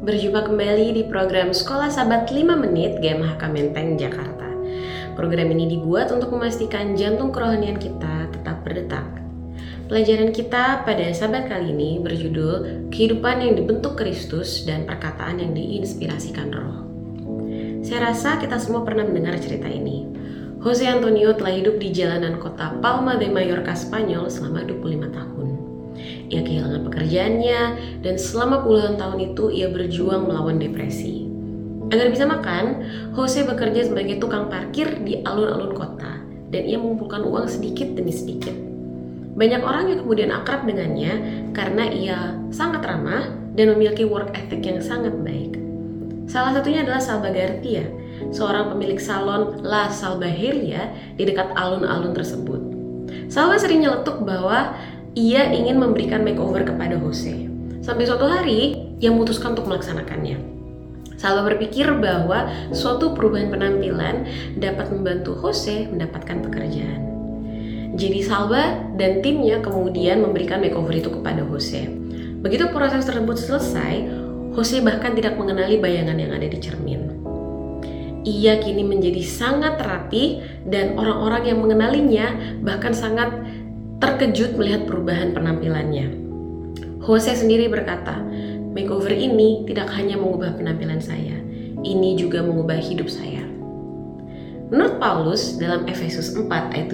Berjumpa kembali di program Sekolah Sahabat 5 Menit GMHK Menteng, Jakarta. Program ini dibuat untuk memastikan jantung kerohanian kita tetap berdetak. Pelajaran kita pada sahabat kali ini berjudul Kehidupan yang dibentuk Kristus dan Perkataan yang diinspirasikan Roh. Saya rasa kita semua pernah mendengar cerita ini. Jose Antonio telah hidup di jalanan kota Palma de Mallorca, Spanyol selama 25 tahun. Ia kehilangan pekerjaannya dan selama puluhan tahun itu ia berjuang melawan depresi. Agar bisa makan, Jose bekerja sebagai tukang parkir di alun-alun kota dan ia mengumpulkan uang sedikit demi sedikit. Banyak orang yang kemudian akrab dengannya karena ia sangat ramah dan memiliki work ethic yang sangat baik. Salah satunya adalah Salva Garcia, seorang pemilik salon La Salvajeria di dekat alun-alun tersebut. Salva sering nyeletuk bahwa ia ingin memberikan makeover kepada Jose. Sampai suatu hari, ia memutuskan untuk melaksanakannya. Salva berpikir bahwa suatu perubahan penampilan dapat membantu Jose mendapatkan pekerjaan. Jadi Salva dan timnya kemudian memberikan makeover itu kepada Jose. Begitu proses tersebut selesai, Jose bahkan tidak mengenali bayangan yang ada di cermin. Ia kini menjadi sangat rapi dan orang-orang yang mengenalinya bahkan sangat terkejut melihat perubahan penampilannya. Jose sendiri berkata, makeover ini tidak hanya mengubah penampilan saya, ini juga mengubah hidup saya. Menurut Paulus dalam Efesus 4 ayat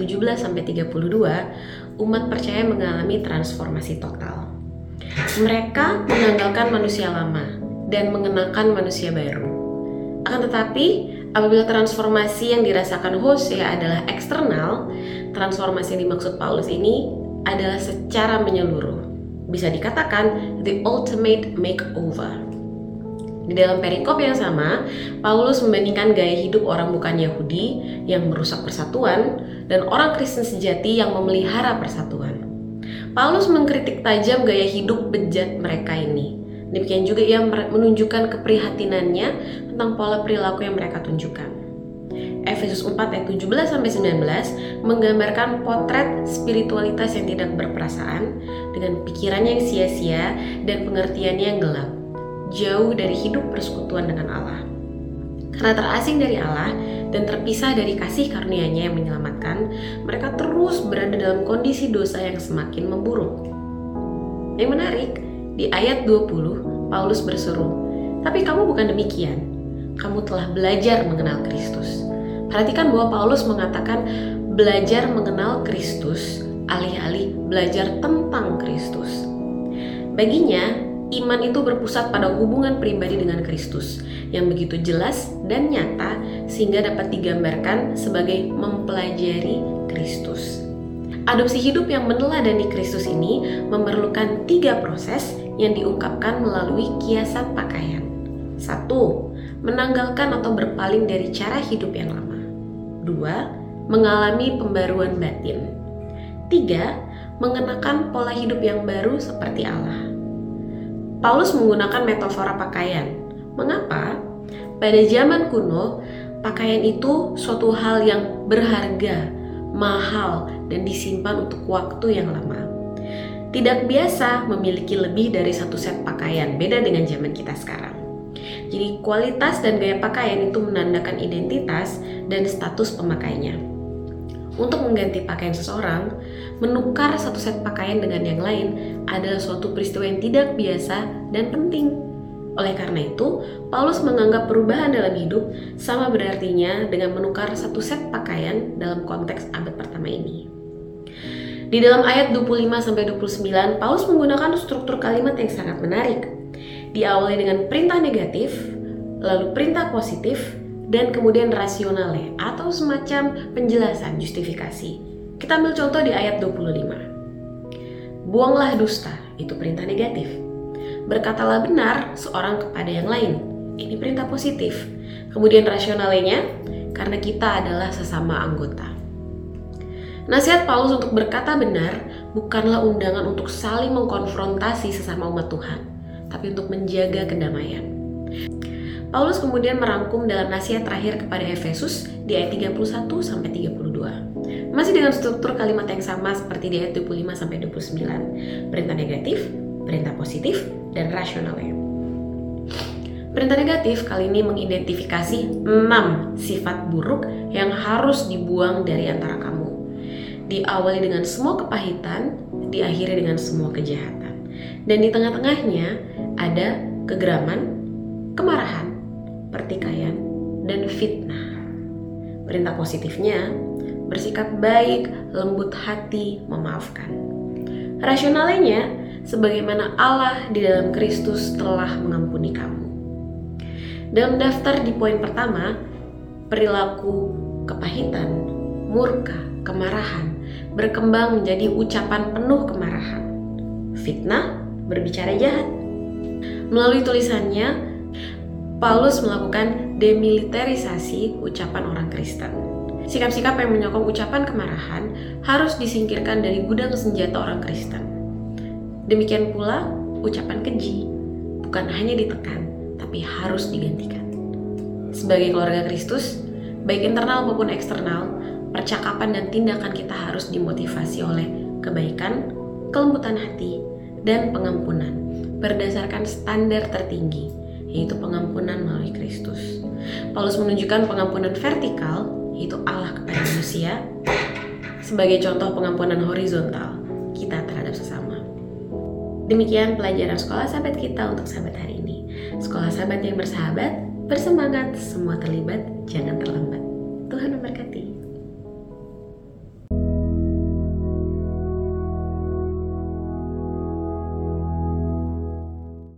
17-32, umat percaya mengalami transformasi total. Mereka menanggalkan manusia lama dan mengenakan manusia baru. Akan tetapi, apabila transformasi yang dirasakan Jose adalah eksternal, transformasi yang dimaksud Paulus ini adalah secara menyeluruh. Bisa dikatakan the ultimate makeover. Di dalam perikop yang sama, Paulus membandingkan gaya hidup orang bukan Yahudi yang merusak persatuan dan orang Kristen sejati yang memelihara persatuan. Paulus mengkritik tajam gaya hidup bejat mereka ini. Demikian juga ia menunjukkan keprihatinannya tentang pola perilaku yang mereka tunjukkan. Efesus 4 ayat 17-19 menggambarkan potret spiritualitas yang tidak berperasaan dengan pikirannya yang sia-sia dan pengertiannya yang gelap, jauh dari hidup persekutuan dengan Allah. Karena terasing dari Allah dan terpisah dari kasih karunia-Nya yang menyelamatkan, mereka terus berada dalam kondisi dosa yang semakin memburuk. Yang menarik, di ayat 20, Paulus berseru, "Tapi kamu bukan demikian. Kamu telah belajar mengenal Kristus." Perhatikan bahwa Paulus mengatakan belajar mengenal Kristus, alih-alih belajar tentang Kristus. Baginya, iman itu berpusat pada hubungan pribadi dengan Kristus, yang begitu jelas dan nyata sehingga dapat digambarkan sebagai mempelajari Kristus. Adopsi hidup yang meneladani Kristus ini memerlukan 3 proses yang diungkapkan melalui kiasan pakaian. 1. Menanggalkan atau berpaling dari cara hidup yang lama. 2. Mengalami pembaruan batin. 3. Mengenakan pola hidup yang baru seperti Allah. Paulus menggunakan metafora pakaian. Mengapa? Pada zaman kuno, pakaian itu suatu hal yang berharga, mahal, dan disimpan untuk waktu yang lama. Tidak biasa memiliki lebih dari 1 set pakaian, beda dengan zaman kita sekarang. Jadi kualitas dan gaya pakaian itu menandakan identitas dan status pemakainya. Untuk mengganti pakaian seseorang, menukar 1 set pakaian dengan yang lain adalah suatu peristiwa yang tidak biasa dan penting. Oleh karena itu, Paulus menganggap perubahan dalam hidup sama berartinya dengan menukar 1 set pakaian dalam konteks abad pertama ini. Di dalam ayat 25-29, Paulus menggunakan struktur kalimat yang sangat menarik. Diawali dengan perintah negatif, lalu perintah positif, dan kemudian rasionale atau semacam penjelasan justifikasi. Kita ambil contoh di ayat 25. Buanglah dusta, itu perintah negatif. Berkatalah benar seorang kepada yang lain, ini perintah positif. Kemudian rasionalenya, karena kita adalah sesama anggota. Nasihat Paulus untuk berkata benar bukanlah undangan untuk saling mengkonfrontasi sesama umat Tuhan, tapi untuk menjaga kedamaian. Paulus kemudian merangkum dalam nasihat terakhir kepada Efesus di ayat 31-32. Masih dengan struktur kalimat yang sama seperti di ayat 25-29. Perintah negatif, perintah positif, dan rasionalnya. Perintah negatif kali ini mengidentifikasi 6 sifat buruk yang harus dibuang dari antara kamu. Diawali dengan semua kepahitan, diakhiri dengan semua kejahatan. Dan di tengah-tengahnya ada kegeraman, kemarahan, pertikaian, dan fitnah. Perintah positifnya, bersikap baik, lembut hati, memaafkan. Rasionalnya, sebagaimana Allah di dalam Kristus telah mengampuni kamu. Dalam daftar di poin pertama, perilaku kepahitan, murka, kemarahan berkembang menjadi ucapan penuh kemarahan. Fitnah berbicara jahat. Melalui tulisannya, Paulus melakukan demilitarisasi ucapan orang Kristen. Sikap-sikap yang menyokong ucapan kemarahan harus disingkirkan dari gudang senjata orang Kristen. Demikian pula ucapan keji, bukan hanya ditekan, tapi harus digantikan. Sebagai keluarga Kristus, baik internal maupun eksternal, percakapan dan tindakan kita harus dimotivasi oleh kebaikan, kelembutan hati, dan pengampunan berdasarkan standar tertinggi, yaitu pengampunan melalui Kristus. Paulus menunjukkan pengampunan vertikal, yaitu Allah kepada manusia, sebagai contoh pengampunan horizontal kita terhadap sesama. Demikian pelajaran sekolah sahabat kita untuk sahabat hari ini. Sekolah sahabat yang bersahabat, bersemangat, semua terlibat, jangan terlambat.